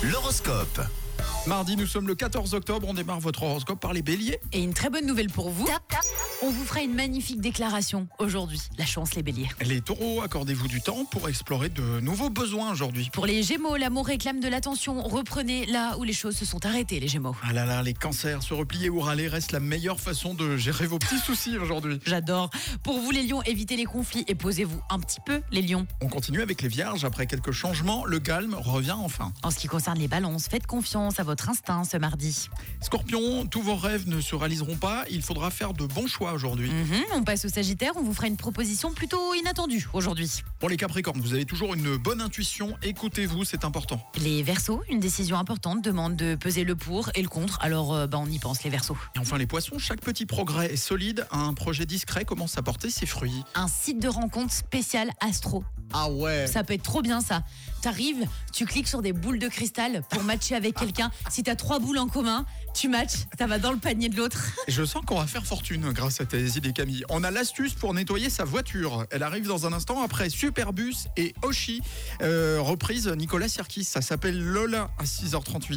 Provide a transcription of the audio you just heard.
L'horoscope. Mardi, nous sommes le 14 octobre, on démarre votre horoscope par les béliers. Et une très bonne nouvelle pour vous. On vous fera une magnifique déclaration aujourd'hui. La chance, les béliers. Les taureaux, accordez-vous du temps pour explorer de nouveaux besoins aujourd'hui. Pour les gémeaux, l'amour réclame de l'attention. Reprenez là où les choses se sont arrêtées, les gémeaux. Ah là là, les cancers, se replier ou râler reste la meilleure façon de gérer vos petits soucis aujourd'hui. J'adore. Pour vous, les lions, évitez les conflits et posez-vous un petit peu, les lions. On continue avec les vierges, après quelques changements, le calme revient enfin. En ce qui concerne les balances, faites confiance à votre instinct ce mardi. Scorpion, tous vos rêves ne se réaliseront pas, il faudra faire de bons choix aujourd'hui. On passe au Sagittaire, on vous fera une proposition plutôt inattendue aujourd'hui. Pour les capricornes, vous avez toujours une bonne intuition, écoutez-vous, c'est important. Les Verseaux, une décision importante demande de peser le pour et le contre, alors on y pense les Verseaux. Et enfin les poissons, chaque petit progrès est solide, un projet discret commence à porter ses fruits. Un site de rencontre spécial astro. Ah ouais. Ça peut être trop bien ça. T'arrives, tu cliques sur des boules de cristal pour matcher avec quelqu'un. Si t'as 3 boules en commun, tu matches, ça va dans le panier de l'autre. Je sens qu'on va faire fortune grâce à tes idées, Camille. On a l'astuce pour nettoyer sa voiture. Elle arrive dans un instant après Superbus et Oshi. Reprise Nicolas Sirkis. Ça s'appelle Lola à 6h38.